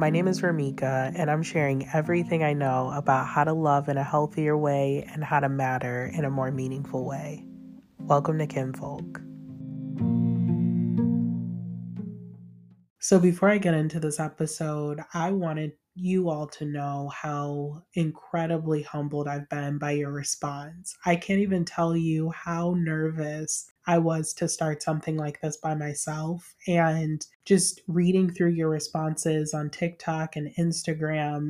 My name is Ramika, and I'm sharing everything I know about how to love in a healthier way and how to matter in a more meaningful way. Welcome to Kinfolk. So, before I get into this episode, I wanted you all to know how incredibly humbled I've been by your response. I can't even tell you how nervous I was to start something like this by myself. And just reading through your responses on TikTok and Instagram,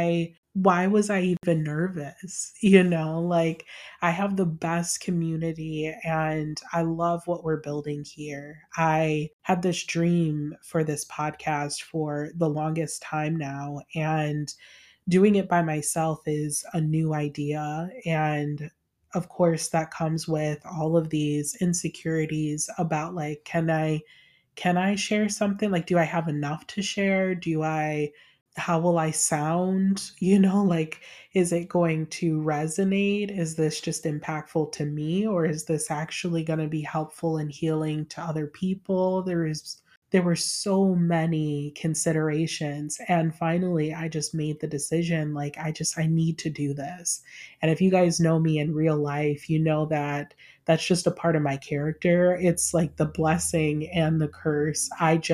why was I even nervous? Like I have the best community and I love what we're building here. I had this dream for this podcast for the longest time now, and doing it by myself is a new idea. And of course, that comes with all of these insecurities about like, can I share something? Like, do I have enough to share? How will I sound? Like, is it going to resonate? Is this just impactful to me, or is this actually going to be helpful and healing to other people? There were so many considerations. And finally, I just made the decision like, I need to do this. And if you guys know me in real life, you know that that's just a part of my character. It's like the blessing and the curse.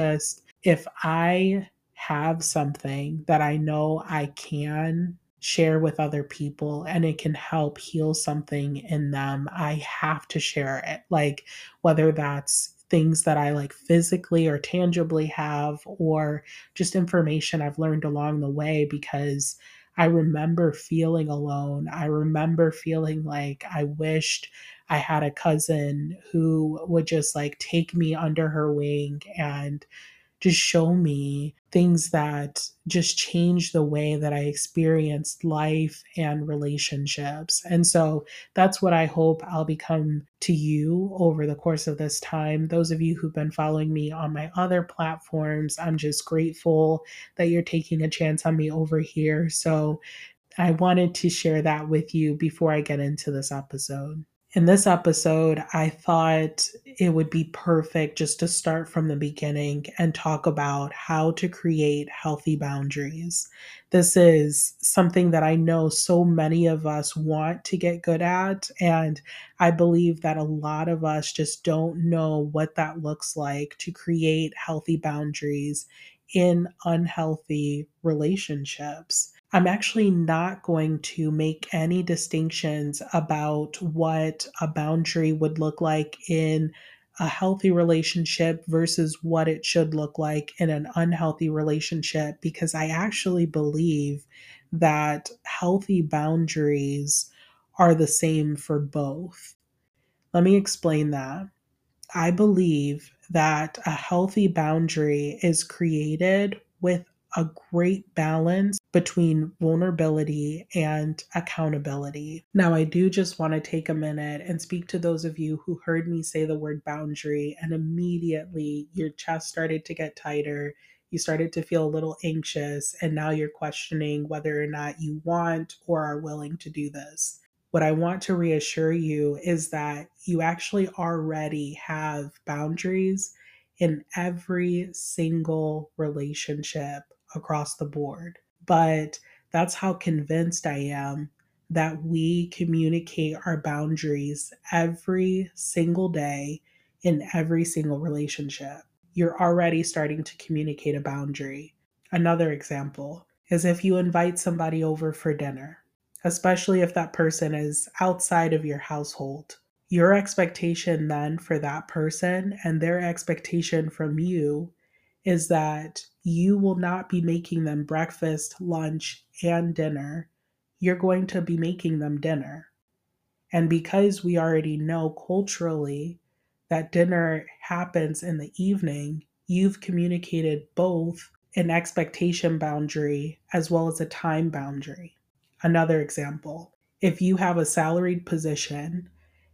If I have something that I know I can share with other people and it can help heal something in them, I have to share it. Like, whether that's things that I like physically or tangibly have, or just information I've learned along the way, because I remember feeling alone. I remember feeling like I wished I had a cousin who would just like take me under her wing and just show me things that just change the way that I experienced life and relationships. And so that's what I hope I'll become to you over the course of this time. Those of you who've been following me on my other platforms, I'm just grateful that you're taking a chance on me over here. So I wanted to share that with you before I get into this episode. In this episode, I thought it would be perfect just to start from the beginning and talk about how to create healthy boundaries. This is something that I know so many of us want to get good at, and I believe that a lot of us just don't know what that looks like to create healthy boundaries in unhealthy relationships. I'm actually not going to make any distinctions about what a boundary would look like in a healthy relationship versus what it should look like in an unhealthy relationship, because I actually believe that healthy boundaries are the same for both. Let me explain that. I believe that a healthy boundary is created with a great balance between vulnerability and accountability. Now, I do just want to take a minute and speak to those of you who heard me say the word boundary and immediately your chest started to get tighter. You started to feel a little anxious, and now you're questioning whether or not you want or are willing to do this. What I want to reassure you is that you actually already have boundaries in every single relationship across the board. But that's how convinced I am that we communicate our boundaries every single day in every single relationship. You're already starting to communicate a boundary. Another example is if you invite somebody over for dinner, especially if that person is outside of your household. Your expectation then for that person and their expectation from you is that you will not be making them breakfast, lunch, and dinner. You're going to be making them dinner. And because we already know culturally that dinner happens in the evening, you've communicated both an expectation boundary as well as a time boundary. Another example, if you have a salaried position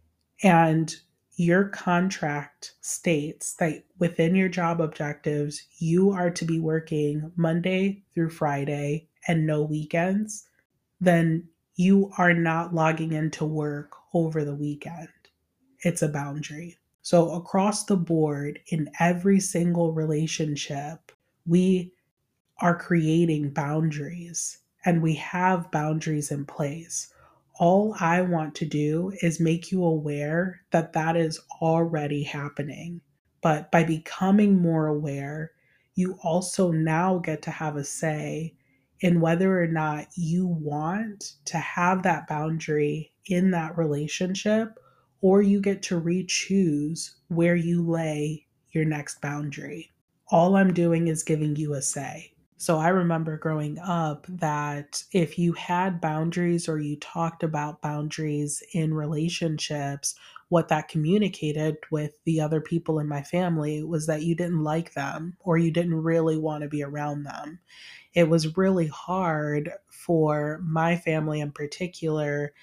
and your contract states that within your job objectives, you are to be working Monday through Friday and no weekends, then you are not logging into work over the weekend. It's a boundary. So, across the board, in every single relationship, we are creating boundaries and we have boundaries in place. All I want to do is make you aware that that is already happening. But by becoming more aware, you also now get to have a say in whether or not you want to have that boundary in that relationship, or you get to re choose where you lay your next boundary. All I'm doing is giving you a say. So I remember growing up that if you had boundaries or you talked about boundaries in relationships, what that communicated with the other people in my family was that you didn't like them or you didn't really want to be around them. It was really hard for my family in particular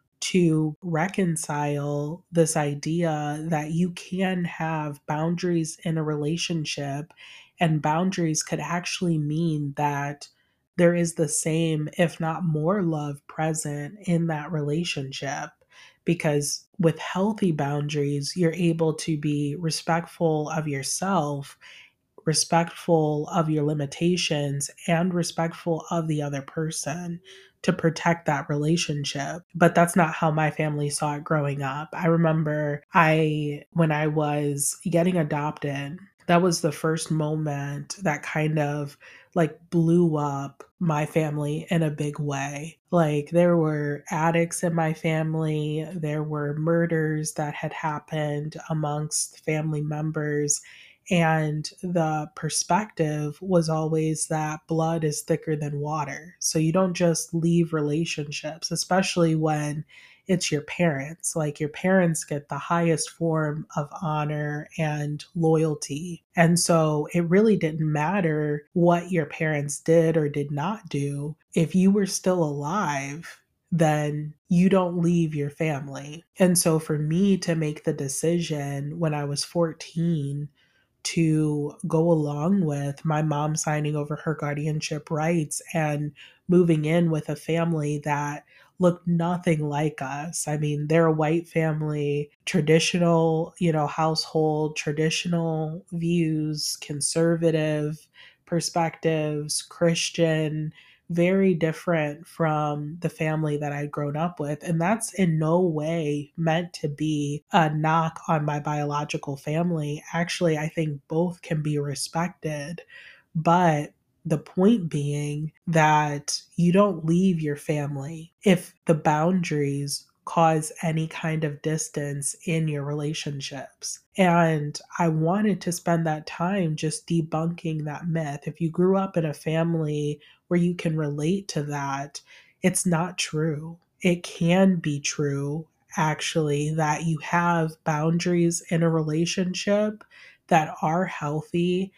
to reconcile this idea that you can have boundaries in a relationship, and boundaries could actually mean that there is the same, if not more, love present in that relationship. Because with healthy boundaries, you're able to be respectful of yourself, respectful of your limitations, and respectful of the other person to protect that relationship. But that's not how my family saw it growing up. I remember when I was getting adopted, that was the first moment that kind of like blew up my family in a big way. Like there were addicts in my family, there were murders that had happened amongst family members, and the perspective was always that blood is thicker than water. So you don't just leave relationships, especially when it's your parents. Like your parents get the highest form of honor and loyalty. And so it really didn't matter what your parents did or did not do. If you were still alive, then you don't leave your family. And so for me to make the decision when I was 14 to go along with my mom signing over her guardianship rights and moving in with a family that looked nothing like us. I mean, they're a white family, traditional, household, traditional views, conservative perspectives, Christian, very different from the family that I'd grown up with. And that's in no way meant to be a knock on my biological family. Actually, I think both can be respected. But the point being that you don't leave your family if the boundaries cause any kind of distance in your relationships. And I wanted to spend that time just debunking that myth. If you grew up in a family where you can relate to that, it's not true. It can be true, actually, that you have boundaries in a relationship that are healthy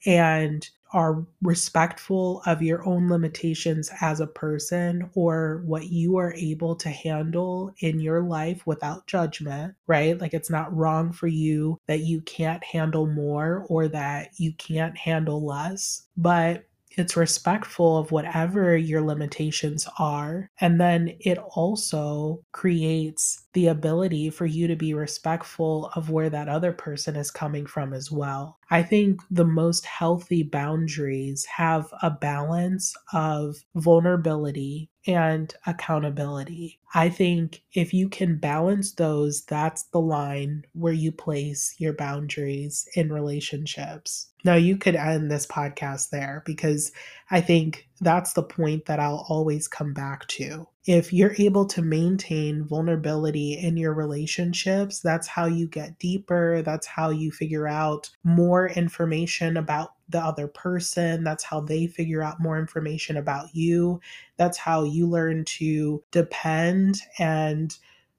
and are respectful of your own limitations as a person or what you are able to handle in your life without judgment, right? Like it's not wrong for you that you can't handle more or that you can't handle less, but it's respectful of whatever your limitations are. And then it also creates the ability for you to be respectful of where that other person is coming from as well. I think the most healthy boundaries have a balance of vulnerability and accountability. I think if you can balance those, that's the line where you place your boundaries in relationships. Now, you could end this podcast there because I think that's the point that I'll always come back to. If you're able to maintain vulnerability in your relationships, that's how you get deeper. That's how you figure out more information about the other person. That's how they figure out more information about you. That's how you learn to depend and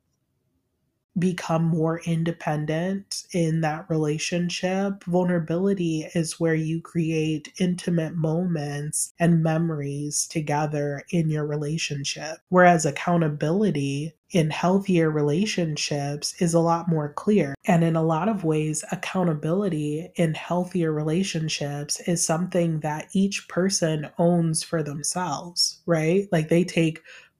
become more independent in that relationship. Vulnerability is where you create intimate moments and memories together in your relationship. Whereas accountability in healthier relationships is a lot more clear. And in a lot of ways, accountability in healthier relationships is something that each person owns for themselves, right? Like they take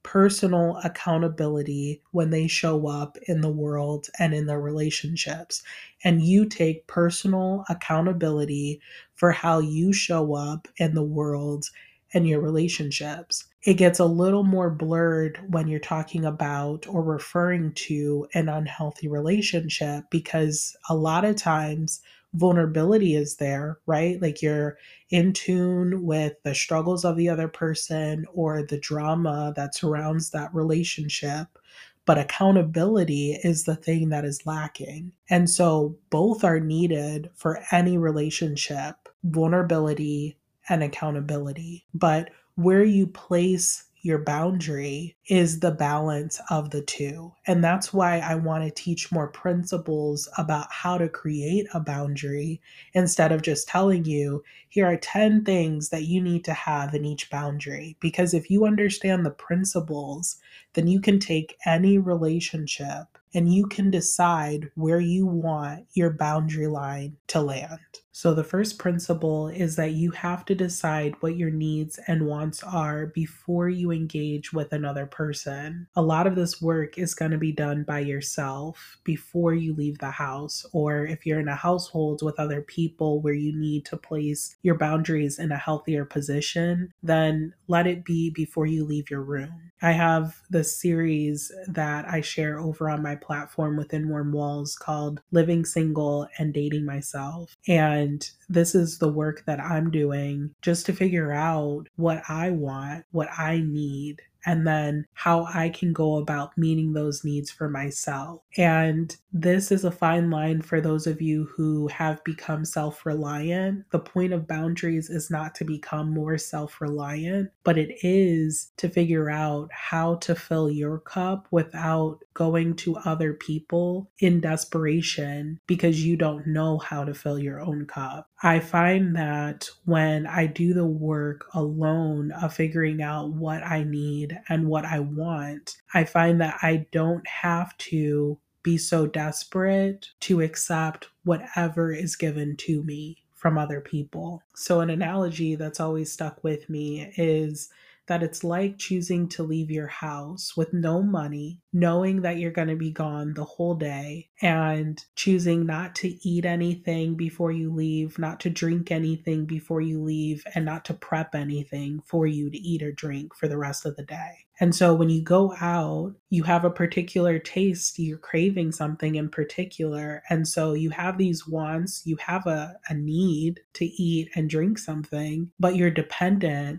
personal accountability when they show up in the world and in their relationships. And you take personal accountability for how you show up in the world and your relationships. It gets a little more blurred when you're talking about or referring to an unhealthy relationship because a lot of times vulnerability is there, right? Like you're in tune with the struggles of the other person or the drama that surrounds that relationship. But accountability is the thing that is lacking. And so both are needed for any relationship, vulnerability and accountability. But where you place your boundary is the balance of the two. And that's why I want to teach more principles about how to create a boundary instead of just telling you, here are 10 things that you need to have in each boundary. Because if you understand the principles, then you can take any relationship and you can decide where you want your boundary line to land. So, the first principle is that you have to decide what your needs and wants are before you engage with another person. A lot of this work is going to be done by yourself before you leave the house, or if you're in a household with other people where you need to place your boundaries in a healthier position, then let it be before you leave your room. I have this series that I share over on my platform within Warm Walls called Living Single and Dating Myself. And this is the work that I'm doing just to figure out what I want, what I need, and then how I can go about meeting those needs for myself. And this is a fine line for those of you who have become self-reliant. The point of boundaries is not to become more self-reliant, but it is to figure out how to fill your cup without going to other people in desperation because you don't know how to fill your own cup. I find that when I do the work alone of figuring out what I need and what I want, I find that I don't have to be so desperate to accept whatever is given to me from other people. So, an analogy that's always stuck with me is that it's like choosing to leave your house with no money, knowing that you're going to be gone the whole day, and choosing not to eat anything before you leave, not to drink anything before you leave, and not to prep anything for you to eat or drink for the rest of the day. And so when you go out, you have a particular taste, you're craving something in particular. And so you have these wants, you have a need to eat and drink something, but you're dependent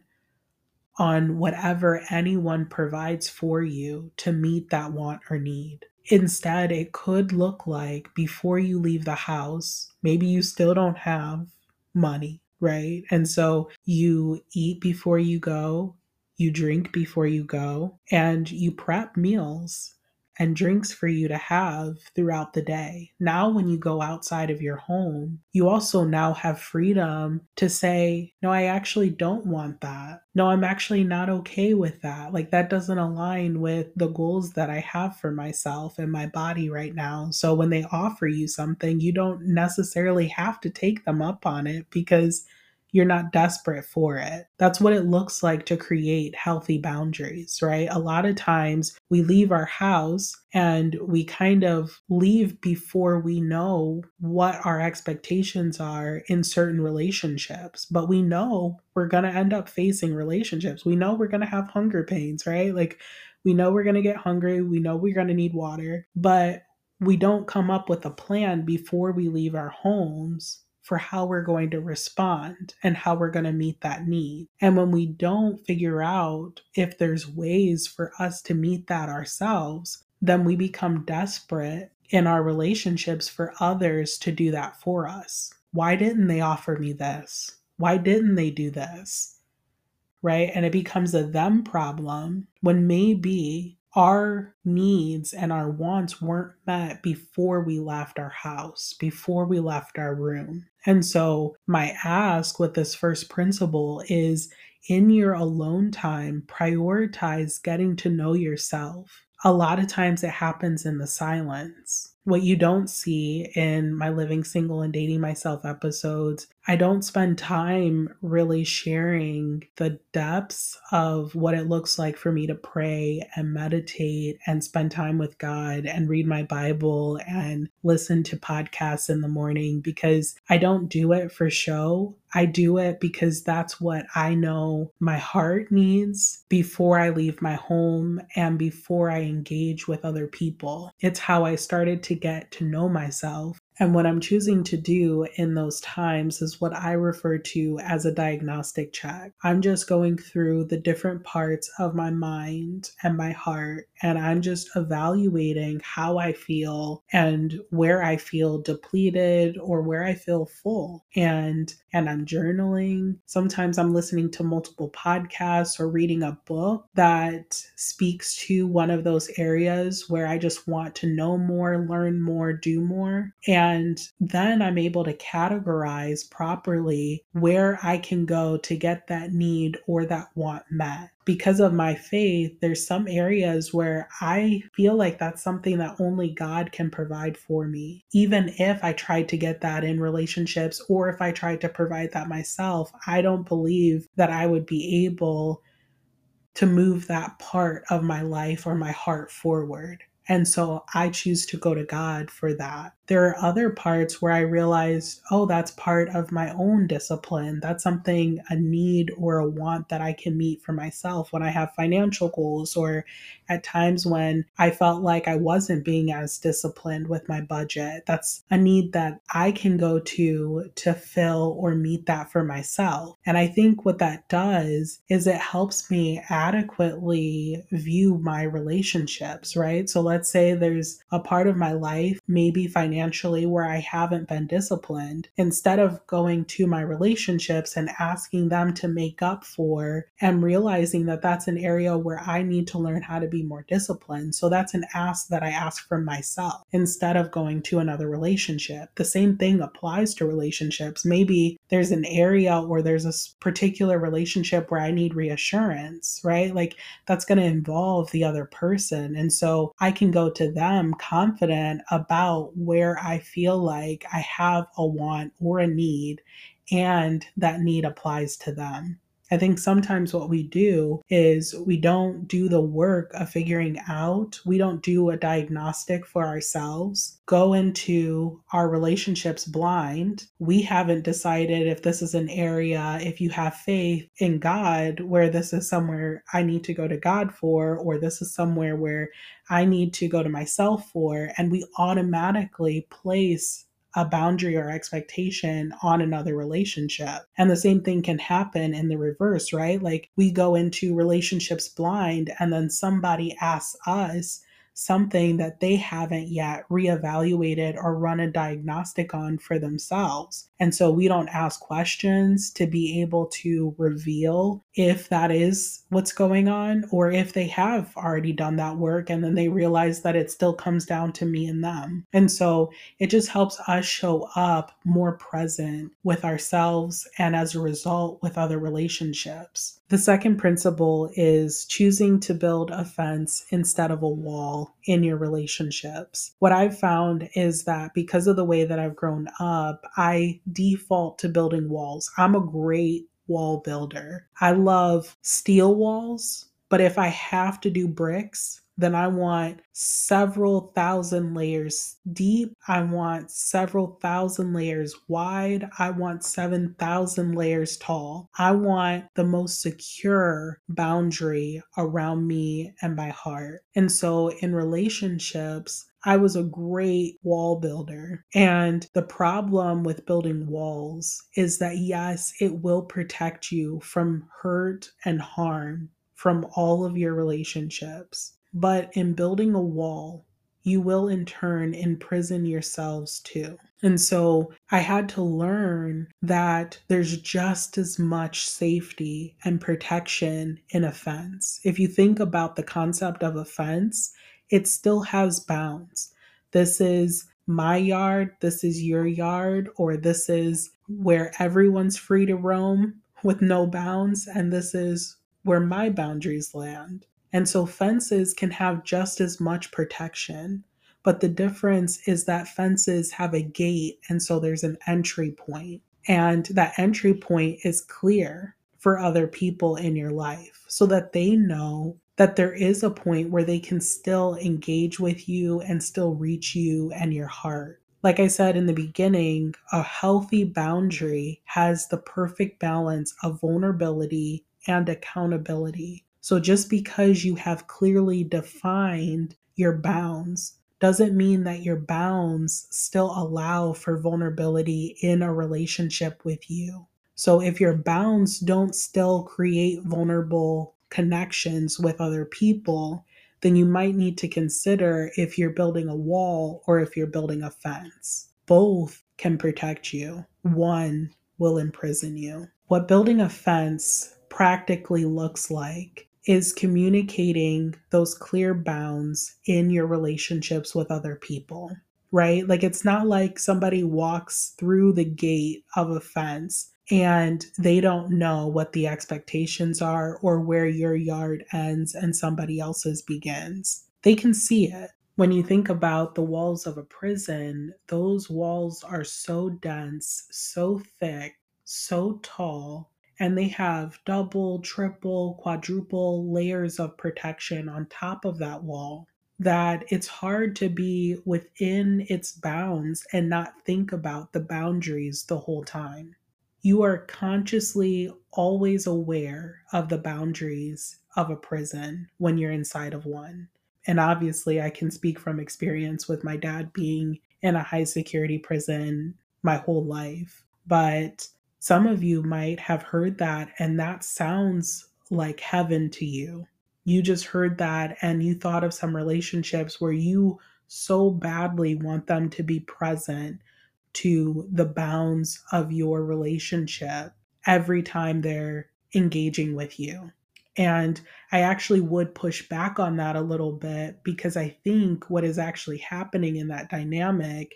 on whatever anyone provides for you to meet that want or need. Instead, it could look like before you leave the house, maybe you still don't have money, right? And so you eat before you go, you drink before you go, and you prep meals and drinks for you to have throughout the day. Now, when you go outside of your home, you also now have freedom to say, no, I actually don't want that. No, I'm actually not okay with that. Like, that doesn't align with the goals that I have for myself and my body right now. So when they offer you something, you don't necessarily have to take them up on it because you're not desperate for it. That's what it looks like to create healthy boundaries, right? A lot of times we leave our house and we kind of leave before we know what our expectations are in certain relationships. But we know we're going to end up facing relationships. We know we're going to have hunger pains, right? Like we know we're going to get hungry. We know we're going to need water, but we don't come up with a plan before we leave our homes for how we're going to respond and how we're going to meet that need. And when we don't figure out if there's ways for us to meet that ourselves, then we become desperate in our relationships for others to do that for us. Why didn't they offer me this? Why didn't they do this? Right? And it becomes a them problem when maybe our needs and our wants weren't met before we left our house, before we left our room. And so, my ask with this first principle is in your alone time, prioritize getting to know yourself. A lot of times it happens in the silence. What you don't see in my Living Single and Dating Myself episodes I don't spend time really sharing the depths of what it looks like for me to pray and meditate and spend time with God and read my Bible and listen to podcasts in the morning, because I don't do it for show. I do it because that's what I know my heart needs before I leave my home and before I engage with other people. It's how I started to get to know myself. And what I'm choosing to do in those times is what I refer to as a diagnostic check. I'm just going through the different parts of my mind and my heart, and I'm just evaluating how I feel and where I feel depleted or where I feel full. And I'm journaling. Sometimes I'm listening to multiple podcasts or reading a book that speaks to one of those areas where I just want to know more, learn more, do more. And then I'm able to categorize properly where I can go to get that need or that want met. Because of my faith, there's some areas where I feel like that's something that only God can provide for me. Even if I tried to get that in relationships or if I tried to provide that myself, I don't believe that I would be able to move that part of my life or my heart forward. And so I choose to go to God for that. There are other parts where I realized, oh, that's part of my own discipline. That's something, a need or a want that I can meet for myself when I have financial goals, or at times when I felt like I wasn't being as disciplined with my budget. That's a need that I can go to fill or meet that for myself. And I think what that does is it helps me adequately view my relationships, right? So let's say there's a part of my life, maybe financially, where I haven't been disciplined. Instead of going to my relationships and asking them to make up for, and realizing that that's an area where I need to learn how to be more disciplined. So that's an ask that I ask from myself instead of going to another relationship. The same thing applies to relationships. Maybe there's an area or there's a particular relationship where I need reassurance, right? Like that's going to involve the other person. And so I can go to them confident about where I feel like I have a want or a need, and that need applies to them. I think sometimes what we do is we don't do the work of figuring out, we don't do a diagnostic for ourselves, go into our relationships blind. We haven't decided if this is an area, if you have faith in God, where this is somewhere I need to go to God for, or this is somewhere where I need to go to myself for. And we automatically place a boundary or expectation on another relationship. And the same thing can happen in the reverse, right? Like we go into relationships blind and then somebody asks us something that they haven't yet reevaluated or run a diagnostic on for themselves. And so we don't ask questions to be able to reveal if that is what's going on, or if they have already done that work and then they realize that it still comes down to me and them. And so it just helps us show up more present with ourselves and as a result with other relationships. The second principle is choosing to build a fence instead of a wall in your relationships. What I've found is that because of the way that I've grown up, I default to building walls. I'm a great wall builder. I love steel walls, but if I have to do bricks, then I want several thousand layers deep. I want several thousand layers wide. I want 7,000 layers tall. I want the most secure boundary around me and my heart. And so in relationships, I was a great wall builder. And the problem with building walls is that, yes, it will protect you from hurt and harm from all of your relationships. But in building a wall, you will in turn imprison yourselves too. And so I had to learn that there's just as much safety and protection in a fence. If you think about the concept of a fence, it still has bounds. This is my yard, this is your yard, or this is where everyone's free to roam with no bounds, and this is where my boundaries land. And so fences can have just as much protection, but the difference is that fences have a gate, and so there's an entry point. And that entry point is clear for other people in your life so that they know that there is a point where they can still engage with you and still reach you and your heart. Like I said in the beginning, a healthy boundary has the perfect balance of vulnerability and accountability. So just because you have clearly defined your bounds doesn't mean that your bounds still allow for vulnerability in a relationship with you. So if your bounds don't still create vulnerable connections with other people, then you might need to consider if you're building a wall or if you're building a fence. Both can protect you, one will imprison you. What building a fence practically looks like is communicating those clear bounds in your relationships with other people, right? Like it's not like somebody walks through the gate of a fence and they don't know what the expectations are or where your yard ends and somebody else's begins. They can see it. When you think about the walls of a prison, those walls are so dense, so thick, so tall, and they have double, triple, quadruple layers of protection on top of that wall that it's hard to be within its bounds and not think about the boundaries the whole time. You are consciously always aware of the boundaries of a prison when you're inside of one. And obviously, I can speak from experience with my dad being in a high security prison my whole life. But some of you might have heard that, and that sounds like heaven to you. You just heard that, and you thought of some relationships where you so badly want them to be present to the bounds of your relationship every time they're engaging with you. And I actually would push back on that a little bit because I think what is actually happening in that dynamic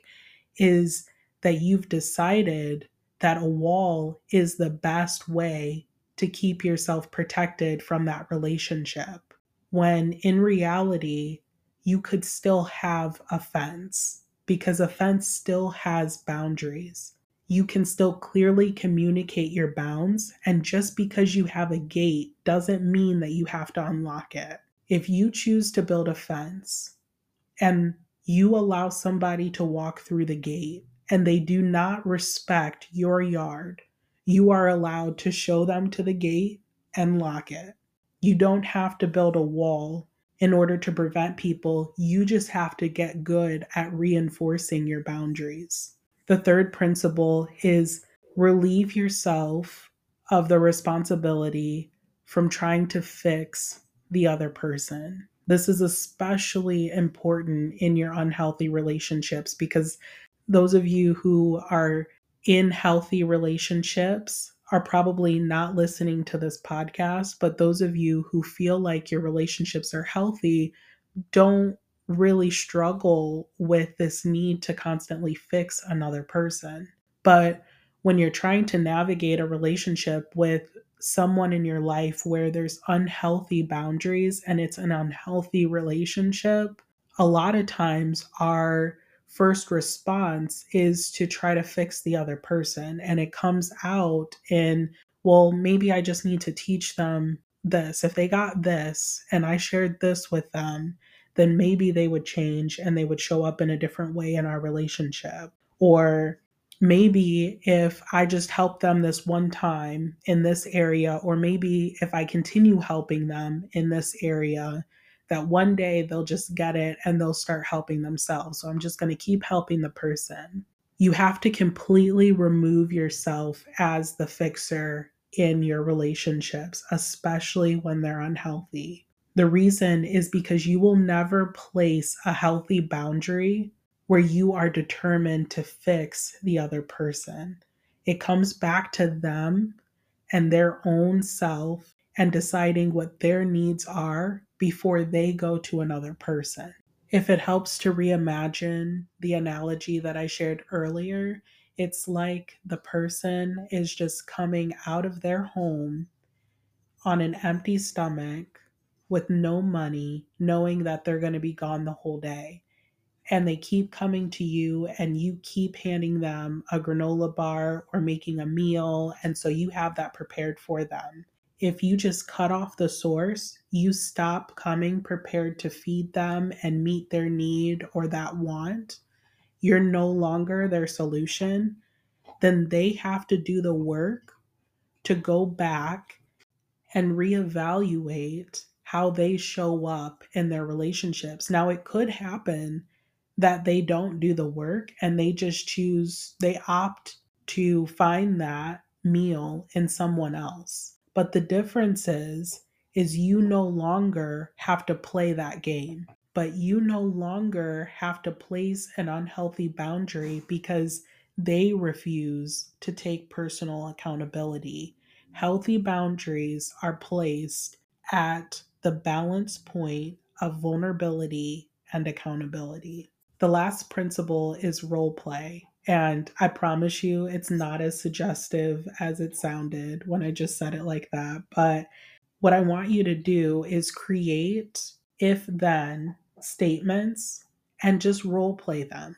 is that you've decided that a wall is the best way to keep yourself protected from that relationship. When in reality, you could still have a fence because a fence still has boundaries. You can still clearly communicate your bounds, and just because you have a gate doesn't mean that you have to unlock it. If you choose to build a fence and you allow somebody to walk through the gate and they do not respect your yard, you are allowed to show them to the gate and lock it. You don't have to build a wall in order to prevent people. You just have to get good at reinforcing your boundaries. The third principle is relieve yourself of the responsibility from trying to fix the other person. This is especially important in your unhealthy relationships because those of you who are in healthy relationships are probably not listening to this podcast, but those of you who feel like your relationships are healthy don't really struggle with this need to constantly fix another person. But when you're trying to navigate a relationship with someone in your life where there's unhealthy boundaries and it's an unhealthy relationship, a lot of times our first response is to try to fix the other person. And it comes out in, well, maybe I just need to teach them this. If they got this and I shared this with them, then maybe they would change and they would show up in a different way in our relationship. Or maybe if I just help them this one time in this area, or maybe if I continue helping them in this area, that one day they'll just get it and they'll start helping themselves. So I'm just going to keep helping the person. You have to completely remove yourself as the fixer in your relationships, especially when they're unhealthy. The reason is because you will never place a healthy boundary where you are determined to fix the other person. It comes back to them and their own self and deciding what their needs are before they go to another person. If it helps to reimagine the analogy that I shared earlier, it's like the person is just coming out of their home on an empty stomach with no money, knowing that they're going to be gone the whole day. and they keep coming to you and you keep handing them a granola bar or making a meal, and so you have that prepared for them. If you just cut off the source, you stop coming prepared to feed them and meet their need or that want, you're no longer their solution, then they have to do the work to go back and reevaluate how they show up in their relationships. Now, it could happen that they don't do the work and they just they opt to find that meal in someone else. But the difference is you no longer have to play that game, but you no longer have to place an unhealthy boundary because they refuse to take personal accountability. Healthy boundaries are placed at the balance point of vulnerability and accountability. The last principle is role play. And I promise you, it's not as suggestive as it sounded when I just said it like that. But what I want you to do is create if then statements and just role play them.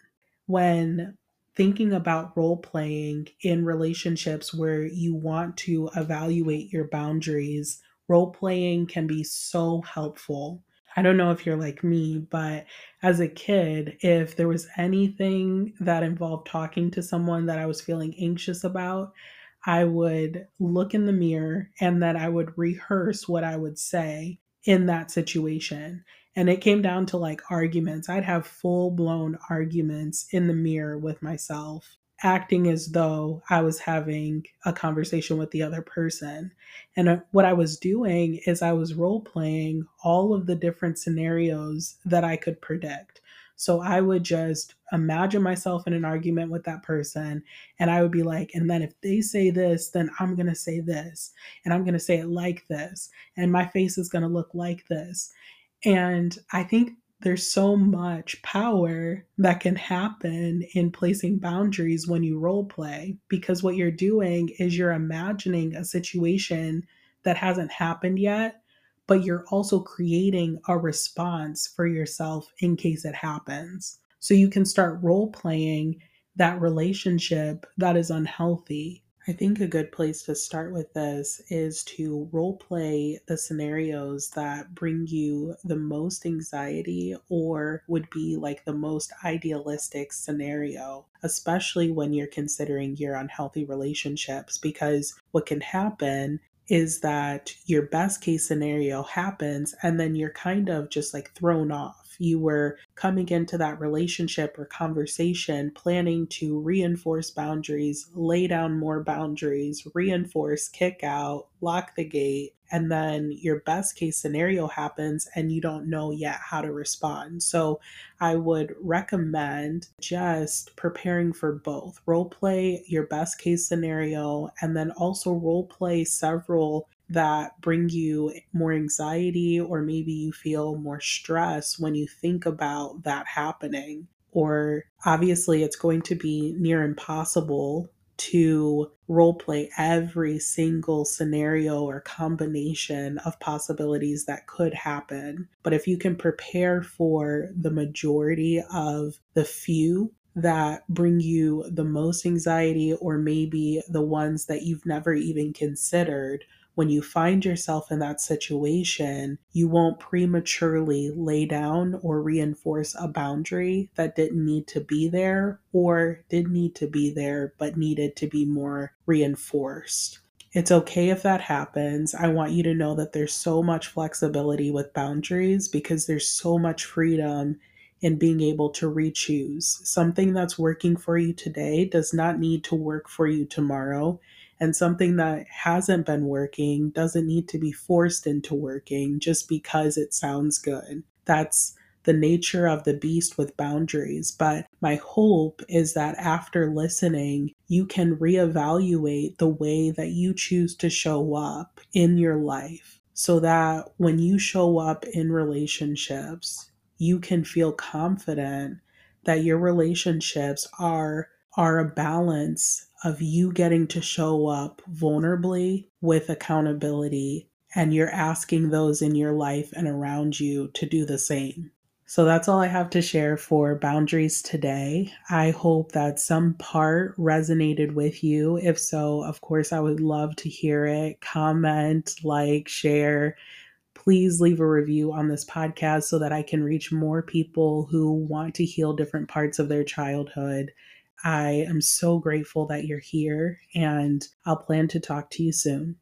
When thinking about role playing in relationships where you want to evaluate your boundaries, role playing can be so helpful. I don't know if you're like me, but as a kid, if there was anything that involved talking to someone that I was feeling anxious about, I would look in the mirror and then I would rehearse what I would say in that situation. And it came down to like arguments. I'd have full blown arguments in the mirror with myself, acting as though I was having a conversation with the other person. And what I was doing is I was role playing all of the different scenarios that I could predict. So I would just imagine myself in an argument with that person, and I would be like, and then if they say this, then I'm going to say this, and I'm going to say it like this, and my face is going to look like this. And I think there's so much power that can happen in placing boundaries when you role play, because what you're doing is you're imagining a situation that hasn't happened yet, but you're also creating a response for yourself in case it happens. So you can start role playing that relationship that is unhealthy. I think a good place to start with this is to role play the scenarios that bring you the most anxiety or would be like the most idealistic scenario, especially when you're considering your unhealthy relationships. Because what can happen is that your best case scenario happens and then you're kind of just like thrown off. You were coming into that relationship or conversation planning to reinforce boundaries, lay down more boundaries, reinforce, kick out, lock the gate, and then your best case scenario happens and you don't know yet how to respond. So I would recommend just preparing for both. Role play your best case scenario and then also role play several that bring you more anxiety, or maybe you feel more stress when you think about that happening. Or obviously, it's going to be near impossible to role play every single scenario or combination of possibilities that could happen. But if you can prepare for the majority of the few that bring you the most anxiety, or maybe the ones that you've never even considered, when you find yourself in that situation, you won't prematurely lay down or reinforce a boundary that didn't need to be there or did need to be there but needed to be more reinforced. It's okay if that happens. I want you to know that there's so much flexibility with boundaries because there's so much freedom in being able to re-choose. Something that's working for you today does not need to work for you tomorrow. And something that hasn't been working doesn't need to be forced into working just because it sounds good. That's the nature of the beast with boundaries. But my hope is that after listening, you can reevaluate the way that you choose to show up in your life so that when you show up in relationships, you can feel confident that your relationships are a balance of you getting to show up vulnerably with accountability, and you're asking those in your life and around you to do the same. So that's all I have to share for boundaries today. I hope that some part resonated with you. If so, of course, I would love to hear it. Comment, like, share. Please leave a review on this podcast so that I can reach more people who want to heal different parts of their childhood. I am so grateful that you're here, and I'll plan to talk to you soon.